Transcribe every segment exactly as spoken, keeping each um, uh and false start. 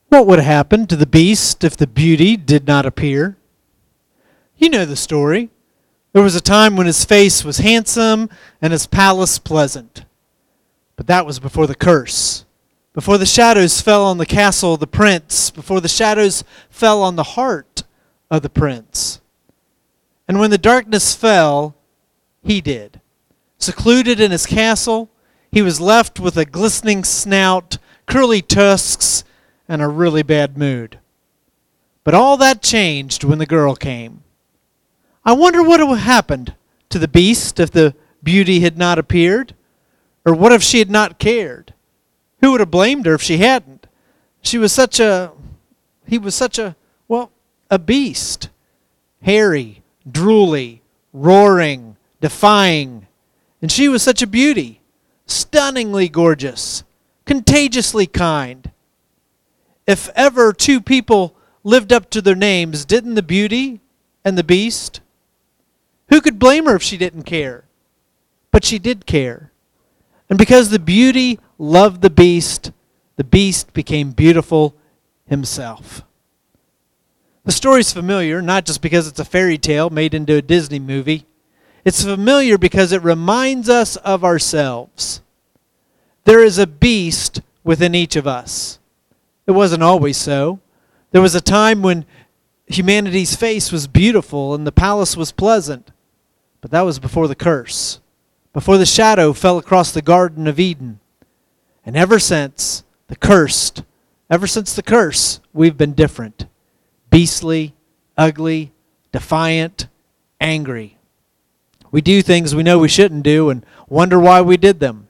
What would happen to the beast if the beauty did not appear? You know the story. There was a time when his face was handsome and his palace pleasant. But that was before the curse, before the shadows fell on the castle of the prince, before the shadows fell on the heart of the prince. And when the darkness fell, he did. Secluded in his castle, he was left with a glistening snout, curly tusks, and a really bad mood. But all that changed when the girl came. I wonder what would have happened to the beast if the beauty had not appeared? Or what if she had not cared? Who would have blamed her if she hadn't? She was such a, he was such a, well, a beast. Hairy, drooly, roaring, defying. And she was such a beauty. Stunningly gorgeous. Contagiously kind. If ever two people lived up to their names, didn't the beauty and the beast? Who could blame her if she didn't care? But she did care. And because the beauty loved the beast, the beast became beautiful himself. The story's familiar, not just because it's a fairy tale made into a Disney movie. It's familiar because it reminds us of ourselves. There is a beast within each of us. It wasn't always so. There was a time when humanity's face was beautiful and the palace was pleasant. But that was before the curse, before the shadow fell across the Garden of Eden. And ever since the cursed, ever since the curse, we've been different. Beastly, ugly, defiant, angry. We do things we know we shouldn't do and wonder why we did them.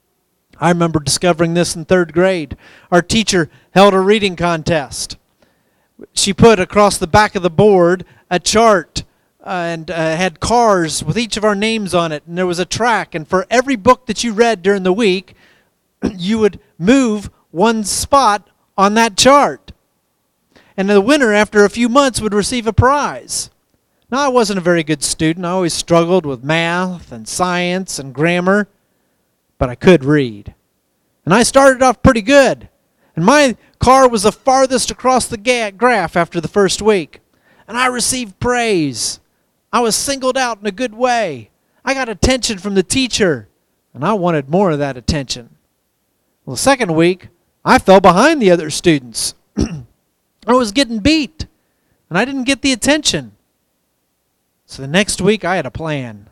I remember discovering this in third grade. Our teacher held a reading contest. She put across the back of the board a chart uh, and uh, had cars with each of our names on it. And there was a track. And for every book that you read during the week, you would move one spot on that chart. And the winner, after a few months, would receive a prize. Now, I wasn't a very good student. I always struggled with math and science and grammar. But I could read. And I started off pretty good. And my car was the farthest across the ga- graph after the first week. And I received praise. I was singled out in a good way. I got attention from the teacher. And I wanted more of that attention. Well, the second week, I fell behind the other students. I was getting beat. And I didn't get the attention. So the next week, I had a plan.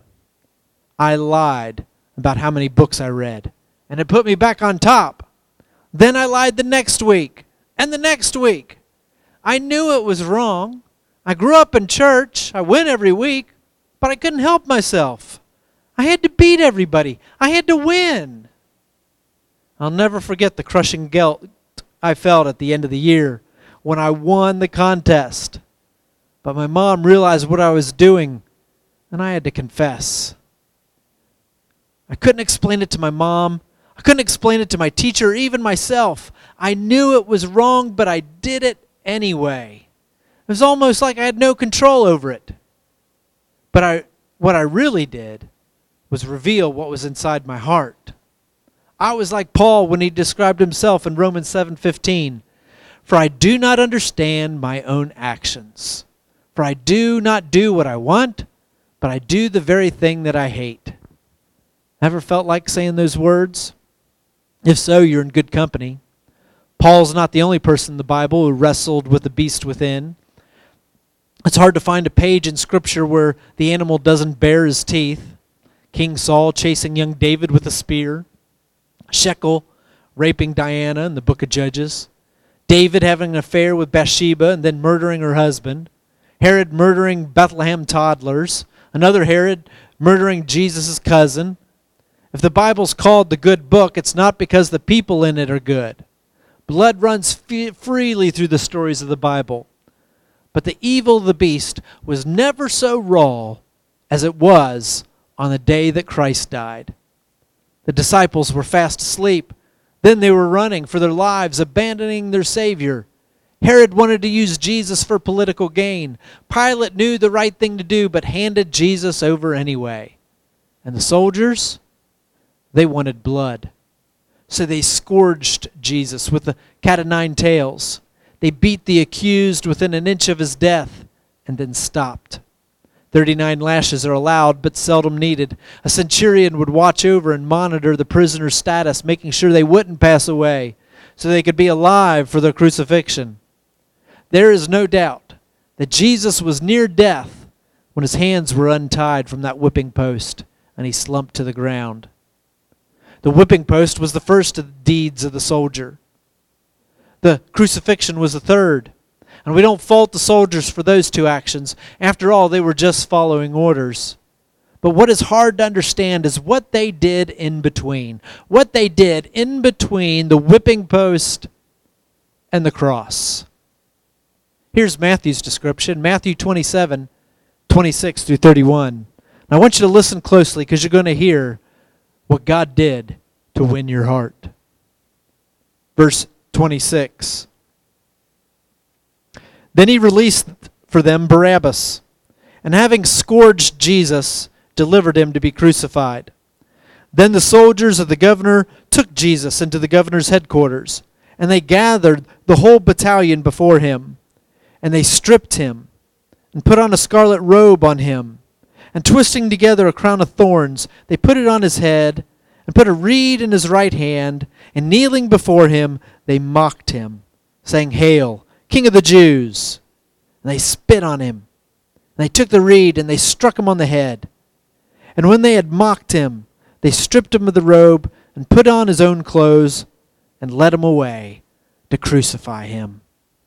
I lied about how many books I read. And it put me back on top. Then I lied the next week. And the next week. I knew it was wrong. I grew up in church. I went every week. But I couldn't help myself. I had to beat everybody. I had to win. I'll never forget the crushing guilt I felt at the end of the year when I won the contest. But my mom realized what I was doing. And I had to confess. I couldn't explain it to my mom. I couldn't explain it to my teacher or even myself. I knew it was wrong, but I did it anyway. It was almost like I had no control over it. But I, what I really did was reveal what was inside my heart. I was like Paul when he described himself in Romans seven fifteen. For I do not understand my own actions. For I do not do what I want, but I do the very thing that I hate. Ever felt like saying those words? If so, you're in good company. Paul's not the only person in the Bible who wrestled with the beast within. It's hard to find a page in Scripture where the animal doesn't bare his teeth. King Saul chasing young David with a spear. Shekel raping Diana in the book of Judges. David having an affair with Bathsheba and then murdering her husband. Herod murdering Bethlehem toddlers. Another Herod murdering Jesus' cousin. If the Bible's called the good book, it's not because the people in it are good. Blood runs f- freely through the stories of the Bible. But the evil of the beast was never so raw as it was on the day that Christ died. The disciples were fast asleep. Then they were running for their lives, abandoning their Savior. Herod wanted to use Jesus for political gain. Pilate knew the right thing to do, but handed Jesus over anyway. And the soldiers? They wanted blood. So they scourged Jesus with the cat o' nine tails. They beat the accused within an inch of his death and then stopped. Thirty-nine lashes are allowed, but seldom needed. A centurion would watch over and monitor the prisoner's status, making sure they wouldn't pass away, so they could be alive for the crucifixion. There is no doubt that Jesus was near death when his hands were untied from that whipping post and he slumped to the ground. The whipping post was the first of the deeds of the soldier. The crucifixion was the third. And we don't fault the soldiers for those two actions. After all, they were just following orders. But what is hard to understand is what they did in between. What they did in between the whipping post and the cross. Here's Matthew's description, Matthew twenty-seven, twenty-six through thirty-one. Now I want you to listen closely because you're going to hear what God did to win your heart. Verse twenty-six. Then he released for them Barabbas, and having scourged Jesus, delivered him to be crucified. Then the soldiers of the governor took Jesus into the governor's headquarters, and they gathered the whole battalion before him. And they stripped him, and put on a scarlet robe on him, and twisting together a crown of thorns, they put it on his head, and put a reed in his right hand, and kneeling before him, they mocked him, saying, Hail, King of the Jews! And they spit on him. And they took the reed, and they struck him on the head. And when they had mocked him, they stripped him of the robe, and put on his own clothes, and led him away to crucify him.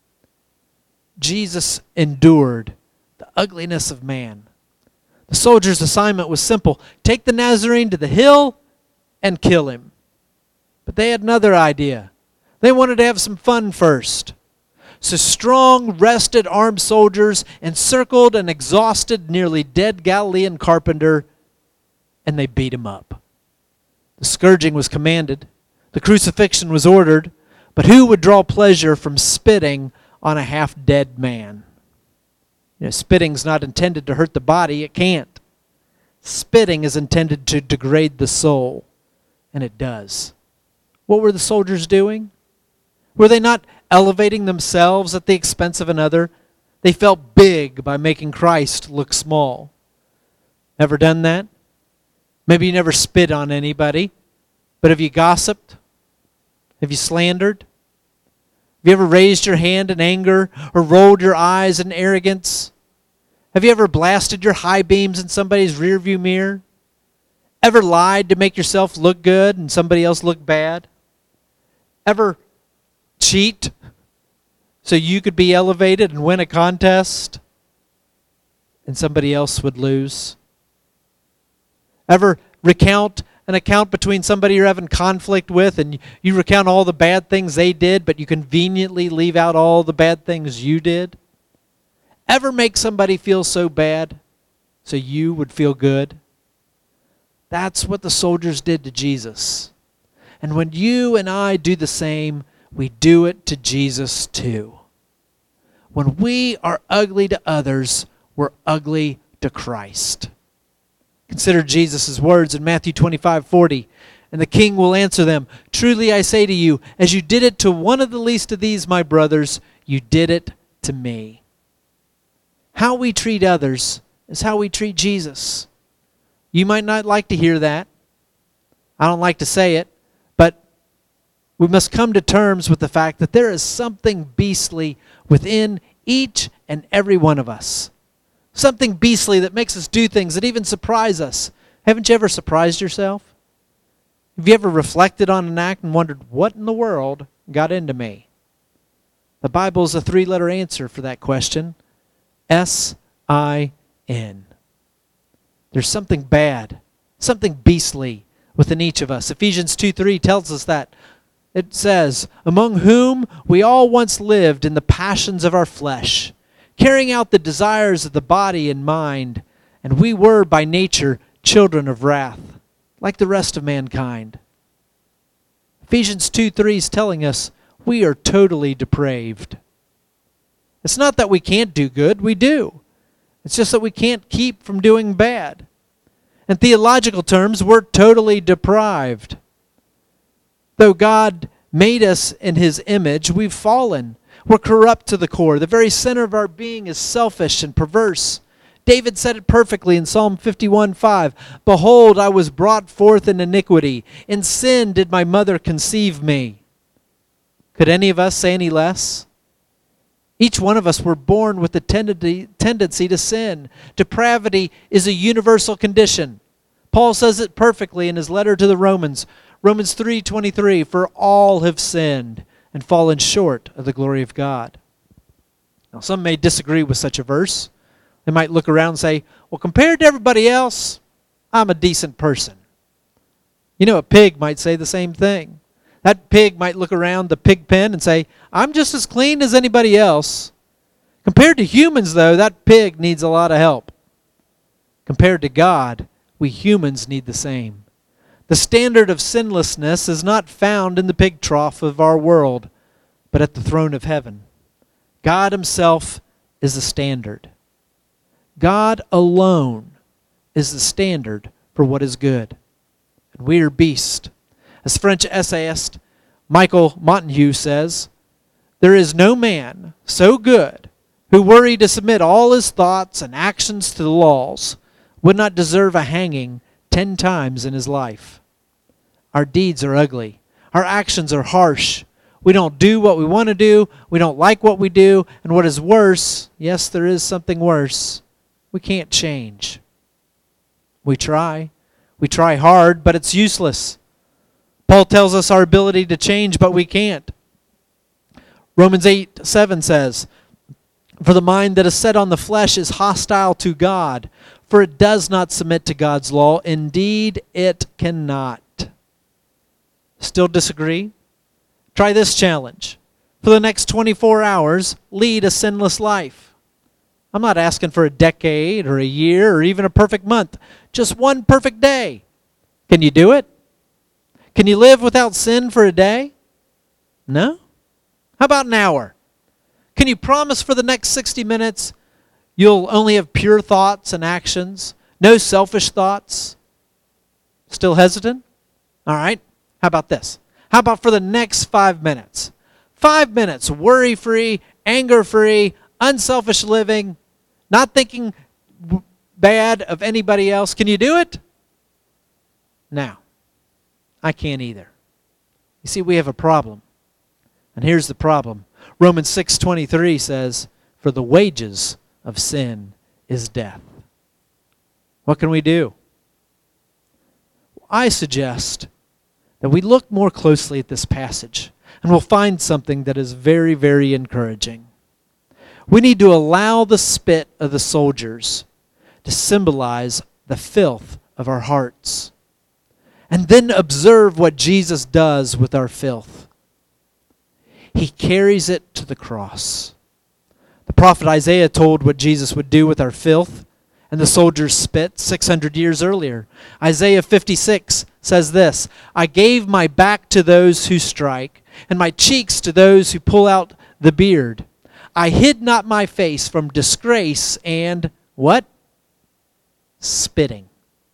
Jesus endured the ugliness of man. The soldier's assignment was simple. Take the Nazarene to the hill and kill him. But they had another idea. They wanted to have some fun first. So strong, rested, armed soldiers encircled an exhausted, nearly dead Galilean carpenter, and they beat him up. The scourging was commanded. The crucifixion was ordered. But who would draw pleasure from spitting on a half-dead man? You know, spitting's not intended to hurt the body. It can't. Spitting is intended to degrade the soul, and it does. What were the soldiers doing? Were they not elevating themselves at the expense of another? They felt big by making Christ look small. Ever done that? Maybe you never spit on anybody, but have you gossiped? Have you slandered? Have you ever raised your hand in anger or rolled your eyes in arrogance? Have you ever blasted your high beams in somebody's rearview mirror? Ever lied to make yourself look good and somebody else look bad? Ever cheat so you could be elevated and win a contest and somebody else would lose? Ever recount an account between somebody you're having conflict with and you recount all the bad things they did, but you conveniently leave out all the bad things you did? Ever make somebody feel so bad so you would feel good? That's what the soldiers did to Jesus. And when you and I do the same, we do it to Jesus too. When we are ugly to others, we're ugly to Christ. Consider Jesus' words in Matthew twenty-five forty. And the king will answer them, Truly I say to you, as you did it to one of the least of these, my brothers, you did it to me. How we treat others is how we treat Jesus. You might not like to hear that. I don't like to say it. But we must come to terms with the fact that there is something beastly within each and every one of us. Something beastly that makes us do things that even surprise us. Haven't you ever surprised yourself? Have you ever reflected on an act and wondered, what in the world got into me? The Bible is a three-letter answer for that question. S I N. There's something bad, something beastly within each of us. Ephesians two three tells us that. It says, among whom we all once lived in the passions of our flesh, carrying out the desires of the body and mind, and we were by nature children of wrath, like the rest of mankind. Ephesians two three is telling us we are totally depraved. It's not that we can't do good, we do. It's just that we can't keep from doing bad. In theological terms, we're totally deprived. Though God made us in his image, we've fallen. We're corrupt to the core. The very center of our being is selfish and perverse. David said it perfectly in Psalm fifty-one five. Behold, I was brought forth in iniquity. In sin did my mother conceive me. Could any of us say any less? Each one of us were born with the tendency, tendency to sin. Depravity is a universal condition. Paul says it perfectly in his letter to the Romans. Romans three twenty-three, for all have sinned and fallen short of the glory of God. Now, some may disagree with such a verse. They might look around and say, well, compared to everybody else, I'm a decent person. You know, a pig might say the same thing. That pig might look around the pig pen and say, I'm just as clean as anybody else. Compared to humans, though, that pig needs a lot of help. Compared to God, we humans need the same. The standard of sinlessness is not found in the pig trough of our world, but at the throne of heaven. God himself is the standard. God alone is the standard for what is good. And we are beasts. As French essayist Michael Montaigne says, there is no man so good who, were he to submit all his thoughts and actions to the laws, would not deserve a hanging ten times in his life. Our deeds are ugly. Our actions are harsh. We don't do what we want to do. We don't like what we do. And what is worse, yes, there is something worse, we can't change. We try. We try hard, but it's useless. Paul tells us our ability to change, but we can't. Romans eight seven says, for the mind that is set on the flesh is hostile to God, for it does not submit to God's law. Indeed, it cannot. Still disagree? Try this challenge. For the next twenty-four hours, lead a sinless life. I'm not asking for a decade or a year or even a perfect month. Just one perfect day. Can you do it? Can you live without sin for a day? No? How about an hour? Can you promise for the next sixty minutes you'll only have pure thoughts and actions? No selfish thoughts? Still hesitant? All right. How about this? How about for the next five minutes? Five minutes, worry-free, anger-free, unselfish living, not thinking bad of anybody else. Can you do it? No. I can't either. You see, we have a problem. And here's the problem. Romans six twenty-three says, for the wages of sin is death. What can we do? I suggest that we look more closely at this passage, and we'll find something that is very, very encouraging. We need to allow the spit of the soldiers to symbolize the filth of our hearts. And then observe what Jesus does with our filth. He carries it to the cross. The prophet Isaiah told what Jesus would do with our filth and the soldiers' spit six hundred years earlier. Isaiah fifty-six says this, I gave my back to those who strike, and my cheeks to those who pull out the beard. I hid not my face from disgrace and, what? Spitting.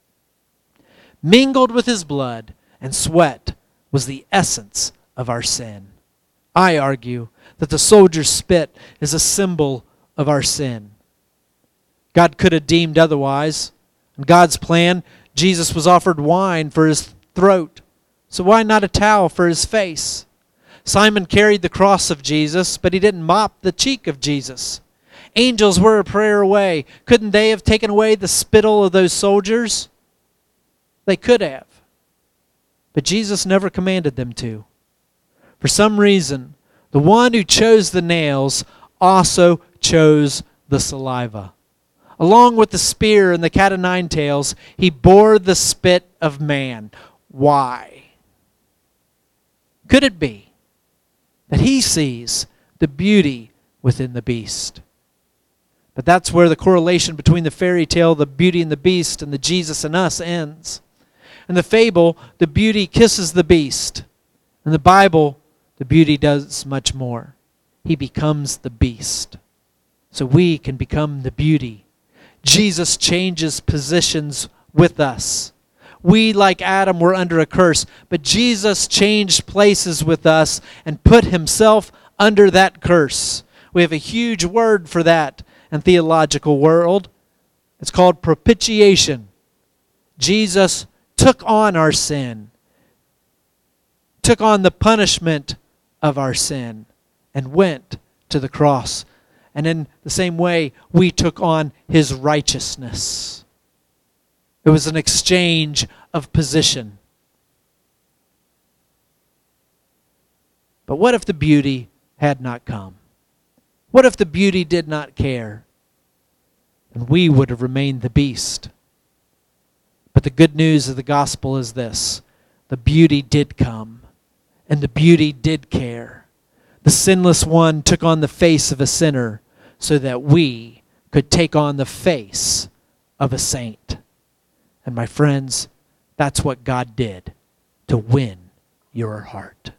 Mingled with his blood and sweat was the essence of our sin. I argue that the soldier's spit is a symbol of our sin. God could have deemed otherwise. In God's plan, Jesus was offered wine for his throat. So why not a towel for his face? Simon carried the cross of Jesus, but he didn't mop the cheek of Jesus. Angels were a prayer away. Couldn't they have taken away the spittle of those soldiers? They could have. But Jesus never commanded them to. For some reason, the one who chose the nails also chose the saliva. Along with the spear and the cat o' nine tails, he bore the spit of man. Why? Could it be that he sees the beauty within the beast? But that's where the correlation between the fairy tale, the Beauty and the Beast, and the Jesus and us ends. In the fable, the beauty kisses the beast. In the Bible, the beauty does much more. He becomes the beast. So we can become the beauty. Jesus changes positions with us. We, like Adam, were under a curse, but Jesus changed places with us and put himself under that curse. We have a huge word for that in theological world. It's called propitiation. Jesus took on our sin, took on the punishment of our sin, and went to the cross. And in the same way, we took on his righteousness. It was an exchange of position. But what if the beauty had not come? What if the beauty did not care? And we would have remained the beast. But the good news of the gospel is this: the beauty did come, and the beauty did care. The sinless one took on the face of a sinner so that we could take on the face of a saint. And my friends, that's what God did to win your heart.